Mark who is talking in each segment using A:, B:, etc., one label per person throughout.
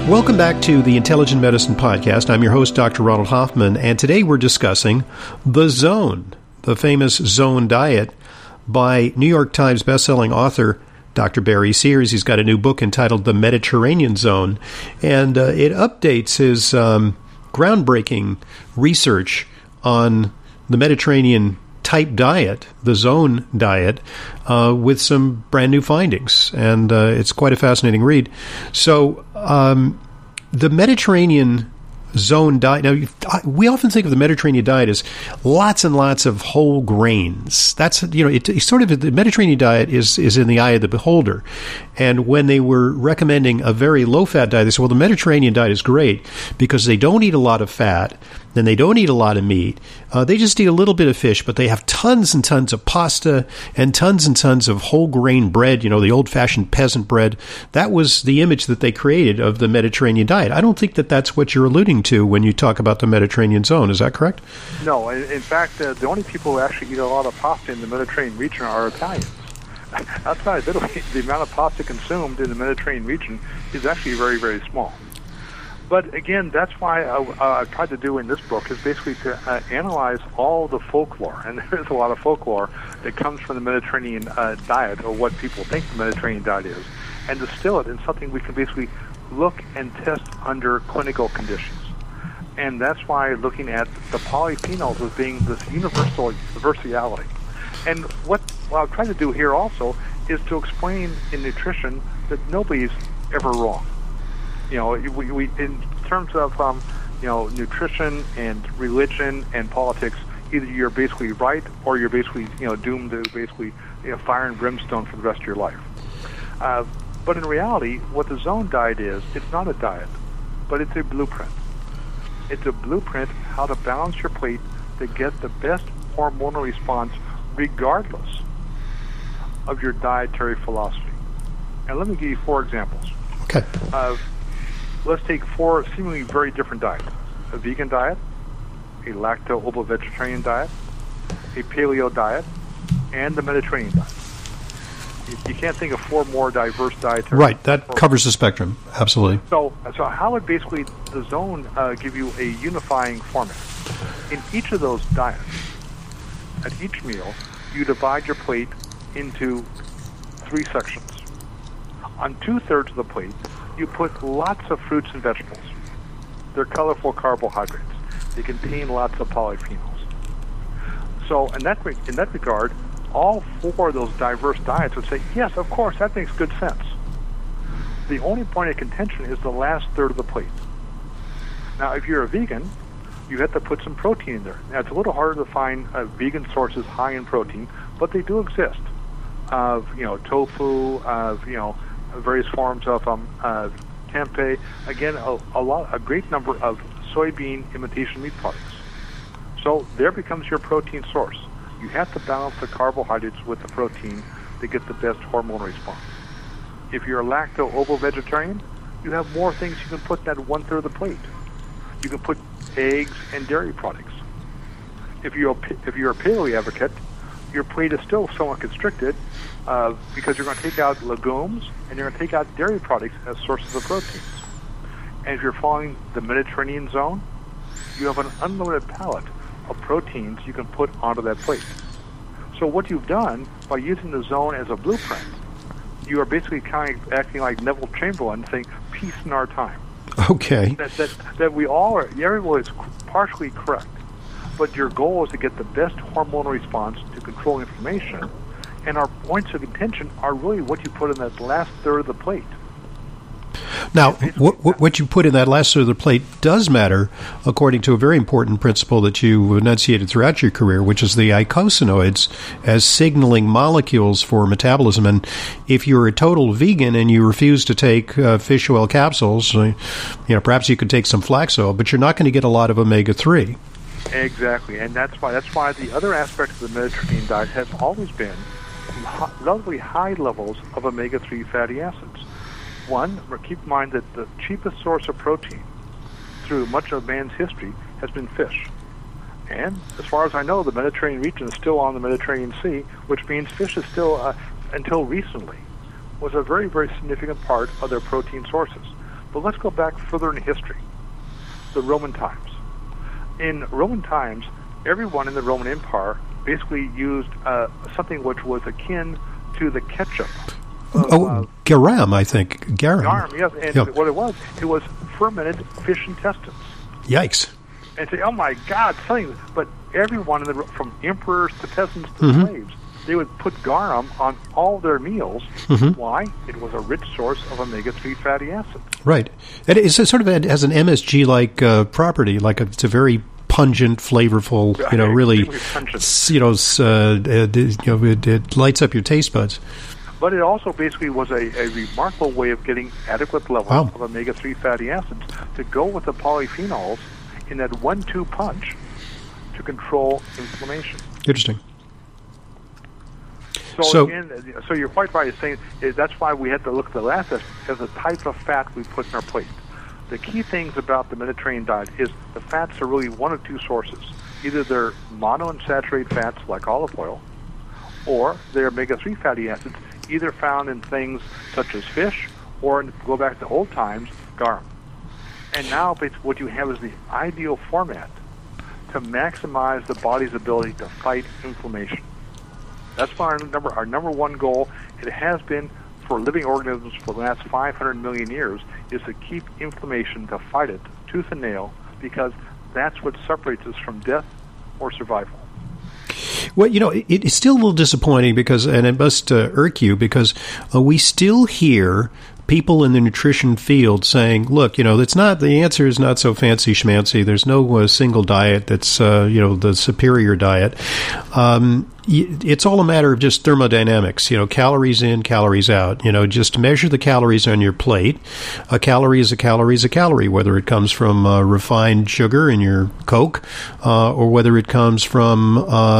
A: Welcome back to the Intelligent Medicine Podcast. I'm your host, Dr. Ronald Hoffman, and today we're discussing The Zone, the famous Zone diet by New York Times bestselling author Dr. Barry Sears. He's got a new book entitled The Mediterranean Zone, and it updates his groundbreaking research on the Mediterranean type diet, the Zone diet, with some brand new findings. And it's quite a fascinating read. So the Mediterranean Zone diet, now we often think of the Mediterranean diet as lots and lots of whole grains. That's, it's sort of, the Mediterranean diet is in the eye of the beholder. And when they were recommending a very low-fat diet, they said, well, the Mediterranean diet is great because they don't eat a lot of fat, then they don't eat a lot of meat. They just eat a little bit of fish, but they have tons and tons of pasta and tons of whole grain bread, the old-fashioned peasant bread. That was the image that they created of the Mediterranean diet. I don't think that that's what you're alluding to when you talk about the Mediterranean zone. Is that correct?
B: No. In fact, the only people who actually eat a lot of pasta in the Mediterranean region are Italians. Outside of Italy, the amount of pasta consumed in the Mediterranean region is actually very, very small. But again, that's why I tried to do in this book is basically to analyze all the folklore, and there is a lot of folklore that comes from the Mediterranean diet, or what people think the Mediterranean diet is, and distill it in something we can basically look and test under clinical conditions. And that's why looking at the polyphenols as being this universality. And what I've tried to do here also is to explain in nutrition that nobody's ever wrong. We in terms of nutrition and religion and politics, either you're basically right or you're basically doomed to basically fire and brimstone for the rest of your life. But in reality, what the Zone diet is, it's not a diet, but it's a blueprint. It's a blueprint how to balance your plate to get the best hormonal response regardless of your dietary philosophy. And let me give you 4 examples.
A: Okay.
B: Let's take 4 seemingly very different diets. A vegan diet, a lacto-ovo-vegetarian diet, a paleo diet, and the Mediterranean diet. You can't think of 4 more diverse diets.
A: Right, that covers the spectrum, absolutely.
B: So how would basically the Zone give you a unifying format? In each of those diets, at each meal, you divide your plate into 3 sections. On 2/3 of the plate, you put lots of fruits and vegetables. They're colorful carbohydrates. They contain lots of polyphenols. So in that regard, all 4 of those diverse diets would say, yes, of course, that makes good sense. The only point of contention is the last third of the plate. Now, if you're a vegan, you have to put some protein in there. Now, it's a little harder to find vegan sources high in protein, but they do exist. Tofu, various forms of tempeh. Again, a great number of soybean imitation meat products. So there becomes your protein source. You have to balance the carbohydrates with the protein to get the best hormonal response. If you're a lacto-ovo-vegetarian, you have more things you can put in that 1/3 of the plate. You can put eggs and dairy products. If you're a paleo advocate, your plate is still somewhat constricted because you're going to take out legumes and you're going to take out dairy products as sources of proteins. And if you're following the Mediterranean zone, you have an unlimited palette of proteins you can put onto that plate. So what you've done by using the Zone as a blueprint, you are basically kind of acting like Neville Chamberlain, saying peace in our time.
A: Okay.
B: That we all are, everyone is partially correct, but your goal is to get the best hormonal response to control inflammation, and our points of contention are really what you put in that last third of the plate.
A: Now, what you put in that last third of the plate does matter, according to a very important principle that you enunciated throughout your career, which is the eicosanoids as signaling molecules for metabolism. And if you're a total vegan and you refuse to take fish oil capsules, perhaps you could take some flax oil, but you're not going to get a lot of omega-3.
B: Exactly, and that's why the other aspects of the Mediterranean diet has always been relatively high levels of omega-3 fatty acids. One, keep in mind that the cheapest source of protein through much of man's history has been fish. And as far as I know, the Mediterranean region is still on the Mediterranean Sea, which means fish is still, until recently, was a very, very significant part of their protein sources. But let's go back further in history, the Roman times. In Roman times, everyone in the Roman Empire basically used something which was akin to the ketchup.
A: Garum, I think.
B: Garum, yes. And what it was fermented fish intestines.
A: Yikes.
B: And say, oh my God, something. But everyone, from emperors to peasants to slaves, they would put garum on all their meals. Why? It was a rich source of omega-3 fatty acids.
A: Right. It is sort of has an MSG-like property, like it's a very pungent, flavorful, really, it lights up your taste buds.
B: But it also basically was a remarkable way of getting adequate levels of omega-3 fatty acids to go with the polyphenols in that 1-2 punch to control inflammation.
A: Interesting.
B: So you're quite right in saying that's why we had to look at the last as the type of fat we put in our plate. The key things about the Mediterranean diet is the fats are really one of two sources. Either they're monounsaturated fats like olive oil, or they're omega-3 fatty acids, either found in things such as fish or, go back to old times, garum. And now what you have is the ideal format to maximize the body's ability to fight inflammation. That's our number one goal. It has been for living organisms for the last 500 million years, is to keep inflammation, to fight it tooth and nail, because that's what separates us from death or survival.
A: Well, it's still a little disappointing and it must irk you, because we still hear people in the nutrition field saying, look, the answer is not so fancy schmancy. There's no single diet that's, the superior diet. It's all a matter of just thermodynamics, calories in, calories out. Just measure the calories on your plate. A calorie is a calorie is a calorie, whether it comes from refined sugar in your Coke, or whether it comes from,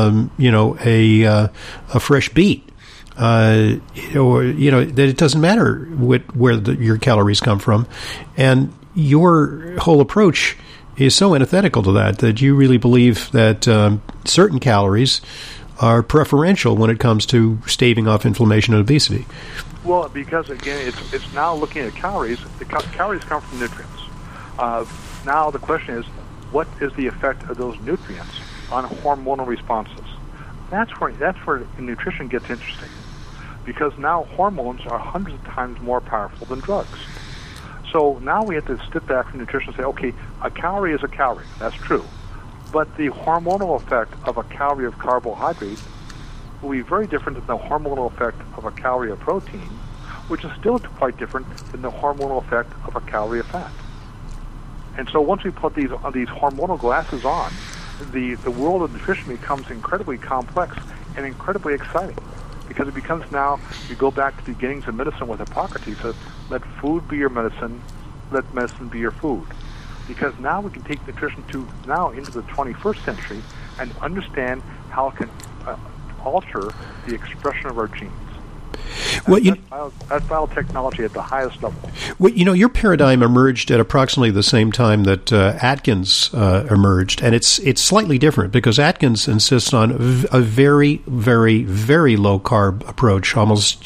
A: a fresh beet. That it doesn't matter where your calories come from. And your whole approach is so antithetical to that you really believe that certain calories are preferential when it comes to staving off inflammation and obesity.
B: Well, because, again, it's now looking at calories. The calories come from nutrients. Now the question is, what is the effect of those nutrients on hormonal responses? That's where nutrition gets interesting, because now hormones are hundreds of times more powerful than drugs. So now we have to step back from nutrition and say, okay, a calorie is a calorie. That's true. But the hormonal effect of a calorie of carbohydrate will be very different than the hormonal effect of a calorie of protein, which is still quite different than the hormonal effect of a calorie of fat. And so once we put these hormonal glasses on, the world of nutrition becomes incredibly complex and incredibly exciting, because it becomes now, you go back to the beginnings of medicine with Hippocrates, says, let food be your medicine, let medicine be your food. Because now we can take nutrition into the 21st century and understand how it can alter the expression of our genes.
A: Well,
B: that's biotechnology at the highest level.
A: Well, your paradigm emerged at approximately the same time that Atkins emerged, and it's slightly different, because Atkins insists on a very, very, very low carb approach, almost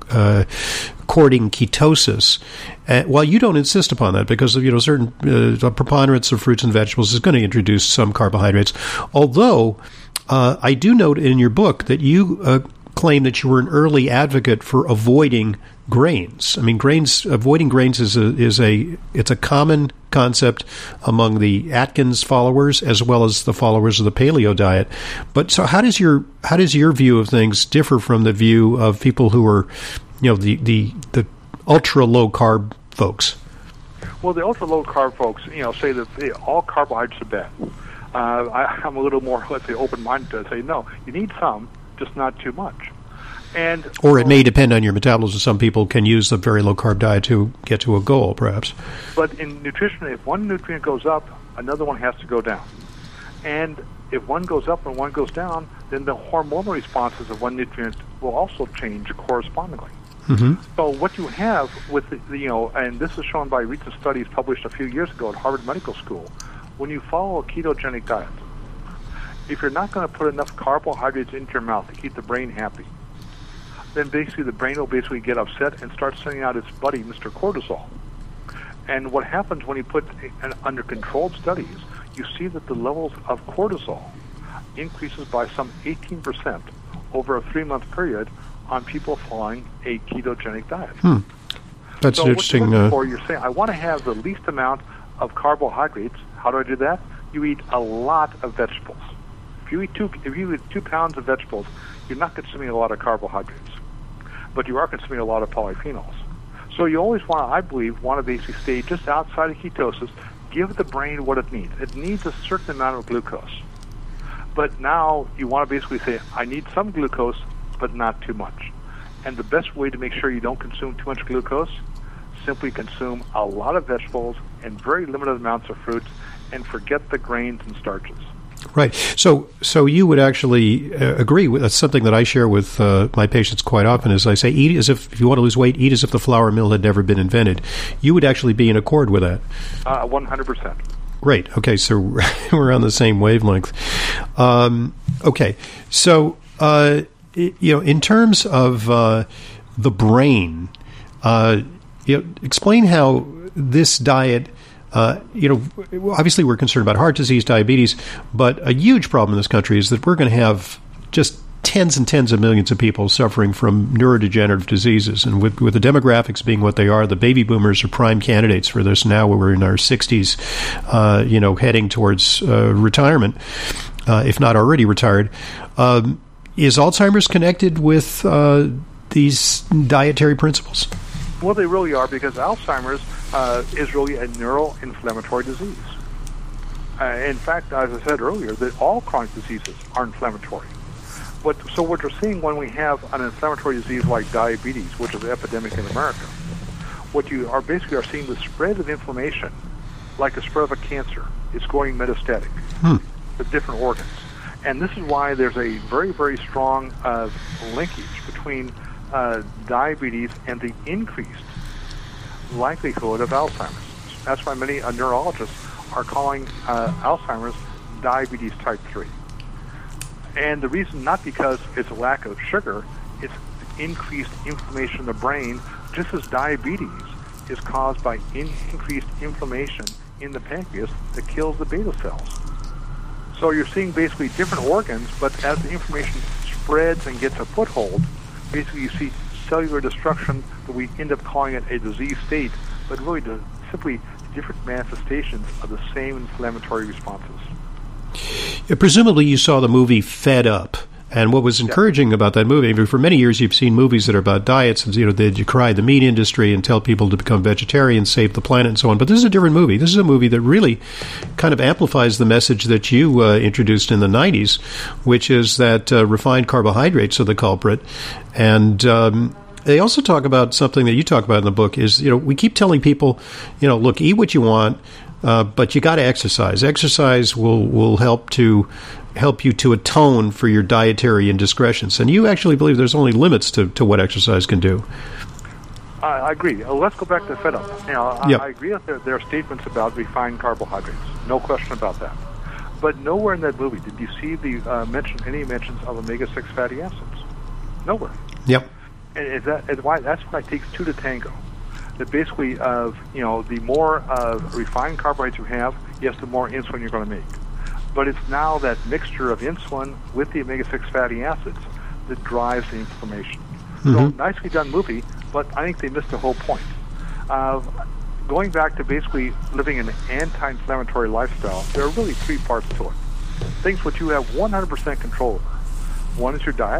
A: courting ketosis. While you don't insist upon that, because certain preponderance of fruits and vegetables is going to introduce some carbohydrates. Although I do note in your book that you claim that you were an early advocate for avoiding grains. I mean, avoiding grains is a common concept among the Atkins followers as well as the followers of the paleo diet. But so how does your view of things differ from the view of people who are, the ultra low carb folks?
B: Well, the ultra low carb folks, say that all carbohydrates are bad. I'm a little more, let's say, open-minded to say, no, you need some, just not too much. Or
A: it may depend on your metabolism. Some people can use the very low-carb diet to get to a goal, perhaps.
B: But in nutrition, if one nutrient goes up, another one has to go down. And if one goes up and one goes down, then the hormonal responses of one nutrient will also change correspondingly.
A: Mm-hmm.
B: So what you have with and this is shown by recent studies published a few years ago at Harvard Medical School, when you follow a ketogenic diet, if you're not going to put enough carbohydrates into your mouth to keep the brain happy, then basically the brain will basically get upset and start sending out its buddy, Mr. Cortisol. And what happens when you put under controlled studies, you see that the levels of cortisol increases by some 18% over a 3-month period on people following a ketogenic diet.
A: That's
B: so
A: interesting.
B: What you're looking for, you're saying, I want to have the least amount of carbohydrates. How do I do that? You eat a lot of vegetables. If you eat 2 pounds of vegetables, you're not consuming a lot of carbohydrates, but you are consuming a lot of polyphenols. So you always want to basically stay just outside of ketosis, give the brain what it needs. It needs a certain amount of glucose. But now you want to basically say, I need some glucose, but not too much. And the best way to make sure you don't consume too much glucose, simply consume a lot of vegetables and very limited amounts of fruits, and forget the grains and starches.
A: Right. So you would actually agree with that's something that I share with my patients quite often. Is I say, eat as if you want to lose weight, eat as if the flour mill had never been invented. You would actually be in accord with that.
B: 100%.
A: Great. Okay, so we're on the same wavelength. Okay, so in terms of the brain, explain how this diet. Obviously we're concerned about heart disease, diabetes, but a huge problem in this country is that we're going to have just tens and tens of millions of people suffering from neurodegenerative diseases. And with the demographics being what they are, the baby boomers are prime candidates for this now when we're in our 60s, heading towards retirement, if not already retired. Is Alzheimer's connected with these dietary principles?
B: Well, they really are, because Alzheimer's is really a neuroinflammatory disease. In fact, as I said earlier, that all chronic diseases are inflammatory. So what you're seeing when we have an inflammatory disease like diabetes, which is an epidemic in America, what you are basically seeing the spread of inflammation, like the spread of a cancer. It's going metastatic to different organs. And this is why there's a very, very strong linkage between diabetes and the increased likelihood of Alzheimer's. That's why many neurologists are calling Alzheimer's diabetes type 3. And the reason, not because it's a lack of sugar, it's increased inflammation in the brain, just as diabetes is caused by increased inflammation in the pancreas that kills the beta cells. So you're seeing basically different organs, but as the inflammation spreads and gets a foothold, basically you see cellular destruction that we end up calling it a disease state, but really simply different manifestations of the same inflammatory responses.
A: Presumably you saw the movie Fed Up. And what was encouraging about that movie, I mean, for many years you've seen movies that are about diets, and that you cry the meat industry and tell people to become vegetarians, save the planet, and so on. But this is a different movie. This is a movie that really kind of amplifies the message that you introduced in the 90s, which is that refined carbohydrates are the culprit. And they also talk about something that you talk about in the book is, we keep telling people, look, eat what you want, but you got to exercise. Exercise will help you to atone for your dietary indiscretions. And you actually believe there's only limits to what exercise can do.
B: I agree. Let's go back to Fed Up. I agree that there are statements about refined carbohydrates. No question about that. But nowhere in that movie did you see any mentions of omega-6 fatty acids. Nowhere.
A: Yep.
B: And that's why it takes two to tango. That basically, the more refined carbohydrates you have, yes, the more insulin you're going to make. But it's now that mixture of insulin with the omega-6 fatty acids that drives the inflammation. Mm-hmm. So, nicely done movie, but I think they missed the whole point. Going back to basically living an anti-inflammatory lifestyle, there are really three parts to it. Things which you have 100% control over. One is your diet,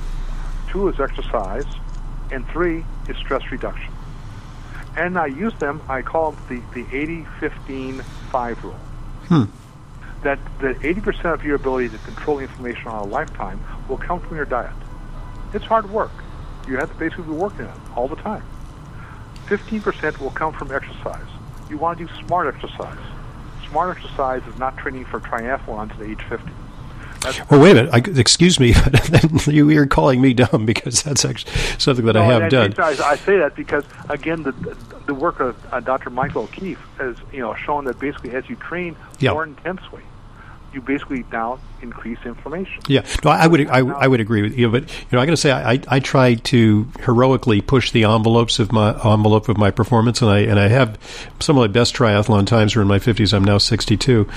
B: 2 is exercise, and 3 is stress reduction. And I use them, I call it the 80-15-5 rule. That 80% of your ability to control inflammation on a lifetime will come from your diet. It's hard work. You have to basically be working on it all the time. 15% will come from exercise. You want to do smart exercise. Smart exercise is not training for triathlons at age 50.
A: Well, wait a minute. Excuse me. You're calling me dumb because that's actually something that I have done.
B: I say that because, again, the work of Dr. Michael O'Keefe has shown that basically as you train more intensely, you basically now increase inflammation.
A: Yeah, no, I would agree with you, but I got to say I try to heroically push the envelope of my performance, and I have some of my best triathlon times are in my 50s. I'm now 62,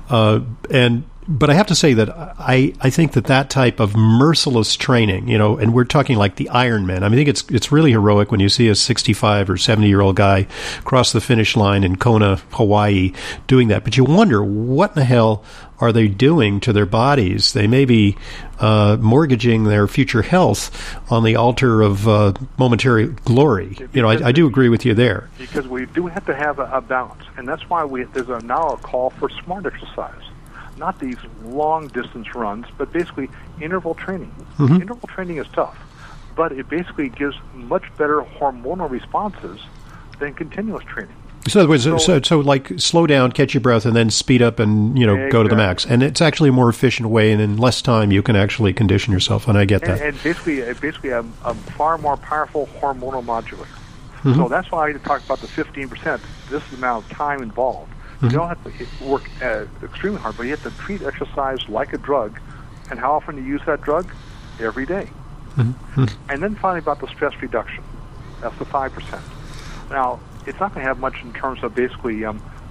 A: but I have to say that I think that type of merciless training, and we're talking like the Ironman. I mean, I think it's really heroic when you see a 65 or 70-year-old guy cross the finish line in Kona, Hawaii, doing that. But you wonder, what in the hell are they doing to their bodies? They may be mortgaging their future health on the altar of momentary glory. I do agree with you there.
B: Because we do have to have a balance, and that's why there's now a call for smart exercise. Not these long-distance runs, but basically interval training. Mm-hmm. Interval training is tough, but it basically gives much better hormonal responses than continuous training.
A: So, in other words, so like slow down, catch your breath, and then speed up and, exactly. Go to the max. And it's actually a more efficient way, and in less time you can actually condition yourself, and I get that.
B: And basically a far more powerful hormonal modulator. Mm-hmm. So that's why I talk about the 15%. This is the amount of time involved. You don't have to work extremely hard, but you have to treat exercise like a drug. And how often do you use that drug? Every day. Mm-hmm. And then finally about the stress reduction. That's the 5%. Now, it's not going to have much in terms of basically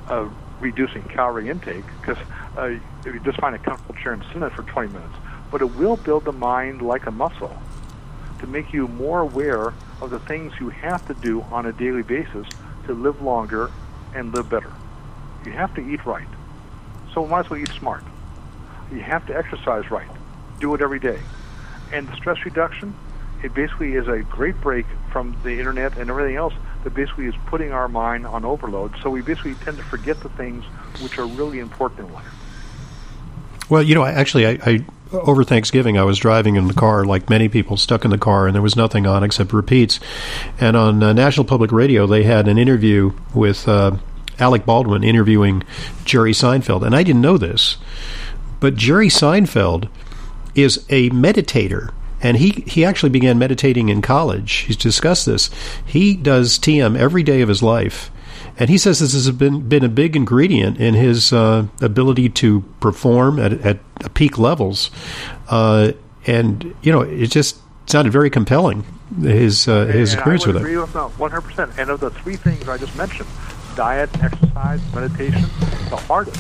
B: reducing calorie intake, because if you just find a comfortable chair and sit in it for 20 minutes. But it will build the mind like a muscle to make you more aware of the things you have to do on a daily basis to live longer and live better. You have to eat right. So might as well eat smart. You have to exercise right. Do it every day. And the stress reduction, it basically is a great break from the internet and everything else that basically is putting our mind on overload. So we basically tend to forget the things which are really important in life.
A: Well, I over Thanksgiving, I was driving in the car, like many people, stuck in the car, and there was nothing on except repeats. And on National Public Radio, they had an interview with Alec Baldwin interviewing Jerry Seinfeld. And I didn't know this, but Jerry Seinfeld is a meditator. And he actually began meditating in college. He's discussed this. He does TM every day of his life. And he says this has been a big ingredient in his ability to perform at peak levels. And, it just sounded very compelling, his experience with it.
B: I would agree with that 100%. And of the three things I just mentioned, diet, exercise, meditation, the hardest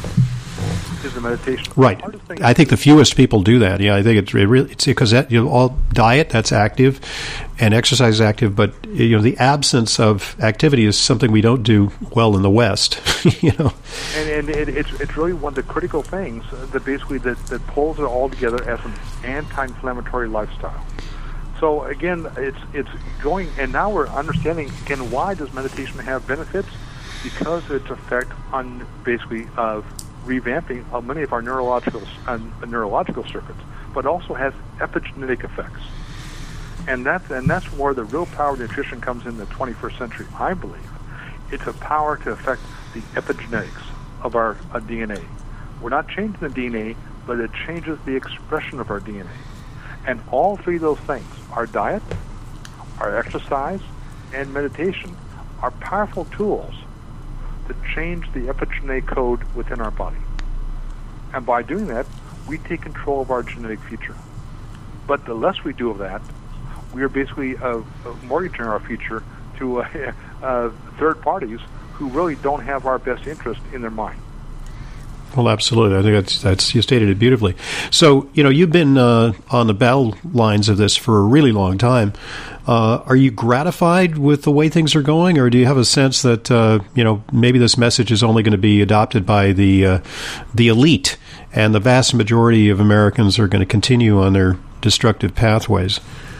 B: is the meditation.
A: Right. I think the fewest people do that. Yeah, I think it's because all diet, that's active, and exercise is active, but the absence of activity is something we don't do well in the West.
B: And it's really one of the critical things that basically that pulls it all together as an anti-inflammatory lifestyle. So again, it's going, and now we're understanding again, why does meditation have benefits? Because of its effect on basically revamping many of our neurological circuits, but also has epigenetic effects, and that's where the real power of nutrition comes in the 21st century. I believe it's a power to affect the epigenetics of our DNA. We're not changing the DNA, but it changes the expression of our DNA. And all three of those things, our diet, our exercise, and meditation, are powerful tools to change the epigenetic code within our body. And by doing that, we take control of our genetic future. But the less we do of that, we are basically mortgaging our future to third parties who really don't have our best interest in their mind.
A: Well, absolutely. I think that's you stated it beautifully. So, you've been on the battle lines of this for a really long time. Are you gratified with the way things are going, or do you have a sense that maybe this message is only going to be adopted by the elite, and the vast majority of Americans are going to continue on their destructive pathways?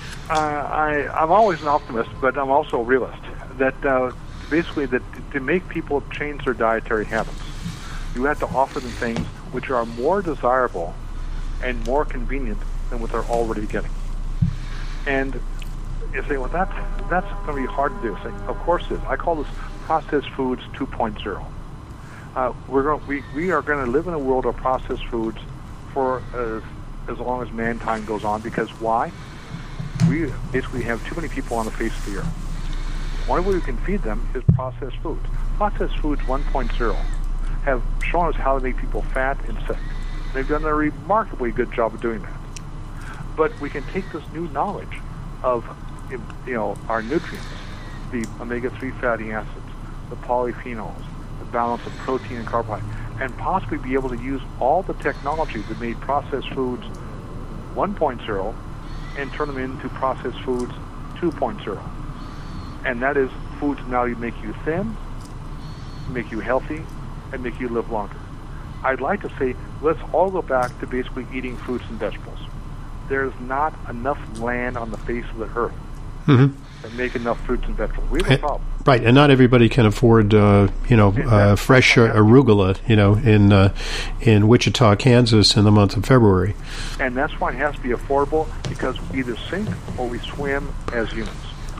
B: I'm always an optimist, but I'm also a realist. That basically that to make people change their dietary habits, you have to offer them things which are more desirable and more convenient than what they're already getting. And you say, well, that's going to be hard to do. Say, of course it is. I call this processed foods 2.0. We are going to live in a world of processed foods for as long as mankind goes on, because why? We basically have too many people on the face of the earth. One way we can feed them is processed foods. Processed foods 1.0 have shown us how to make people fat and sick. They've done a remarkably good job of doing that. But we can take this new knowledge of, our nutrients, the omega-3 fatty acids, the polyphenols, the balance of protein and carbohydrate, and possibly be able to use all the technology that made processed foods 1.0 and turn them into processed foods 2.0. And that is foods now make you thin, make you healthy, and make you live longer. I'd like to say, let's all go back to basically eating fruits and vegetables. There's not enough land on the face of the earth that make enough fruits and vegetables. We have a problem.
A: Right, and not everybody can afford, fresh arugula, in Wichita, Kansas, in the month of February.
B: And that's why it has to be affordable, because we either sink or we swim as humans.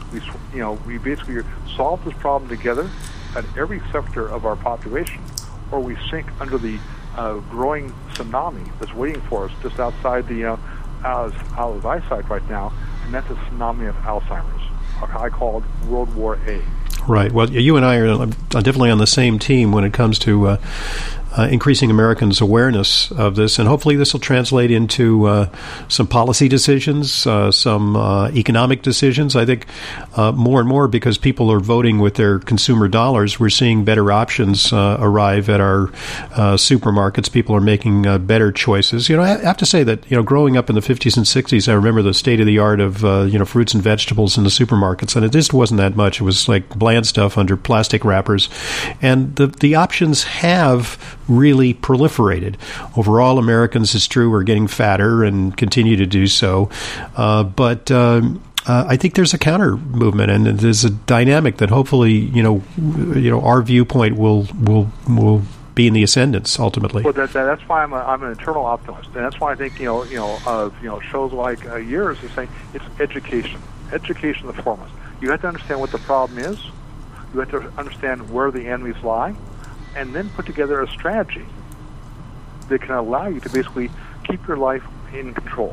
B: We basically solve this problem together at every sector of our population, or we sink under the growing tsunami that's waiting for us just outside the out of eyesight right now, and that's a tsunami of Alzheimer's. I call it World War A.
A: Right. Well, you and I are definitely on the same team when it comes to increasing Americans' awareness of this, and hopefully this will translate into some policy decisions, some economic decisions. I think more and more, because people are voting with their consumer dollars, we're seeing better options arrive at our supermarkets. People are making better choices. I have to say that, growing up in the 50s and 60s, I remember the state of the art of, fruits and vegetables in the supermarkets, and it just wasn't that much. It was like bland stuff under plastic wrappers, and the options have really proliferated. Overall, Americans, it's true, are getting fatter and continue to do so. But I think there's a counter movement, and there's a dynamic that hopefully, our viewpoint will be in the ascendance ultimately.
B: Well, that's why I'm an eternal optimist, and that's why I think shows like yours is saying it's education. Education is the foremost. You have to understand what the problem is. You have to understand where the enemies lie, and then put together a strategy that can allow you to basically keep your life in control.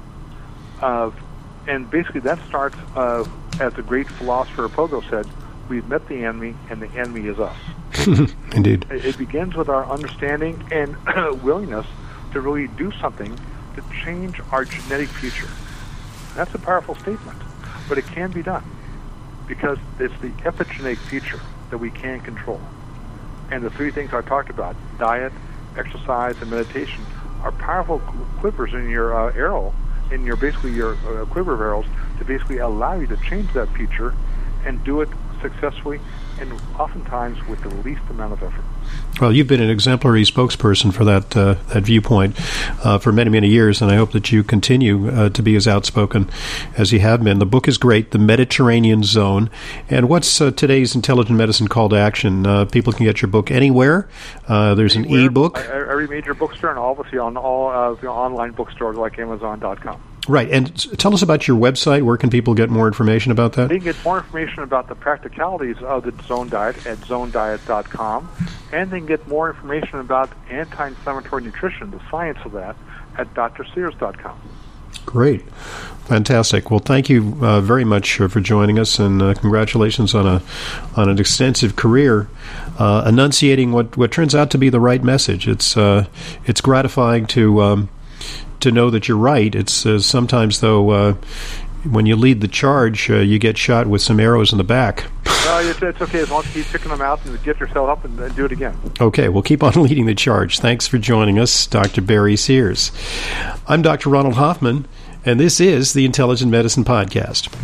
B: And basically that starts, as the great philosopher Pogo said, we've met the enemy, and the enemy is us.
A: Indeed.
B: It begins with our understanding and willingness to really do something to change our genetic future. That's a powerful statement, but it can be done, because it's the epigenetic future that we can control. And the three things I talked about, diet, exercise, and meditation, are powerful quivers in your arrow, in your quiver of arrows, to basically allow you to change that future and do it successfully, and oftentimes with the least amount of effort.
A: Well, you've been an exemplary spokesperson for that viewpoint for many, many years, and I hope that you continue to be as outspoken as you have been. The book is great, The Mediterranean Zone. And what's today's Intelligent Medicine call to action? People can get your book anywhere. There's an e-book.
B: Every major bookstore, and obviously on all online bookstores like Amazon.com.
A: Right, and tell us about your website. Where can people get more information about that?
B: They can get more information about the practicalities of the Zone Diet at zonediet.com, and they can get more information about anti-inflammatory nutrition, the science of that, at drsears.com.
A: Great. Fantastic. Well, thank you very much for joining us, and congratulations on an extensive career enunciating what turns out to be the right message. It's gratifying to know that you're right. It's sometimes, though, when you lead the charge, you get shot with some arrows in the back.
B: No, it's okay as long as you keep picking them out and get yourself up and do it again.
A: Okay, we'll keep on leading the charge. Thanks for joining us, Dr. Barry Sears. I'm Dr. Ronald Hoffman, and this is the Intelligent Medicine Podcast.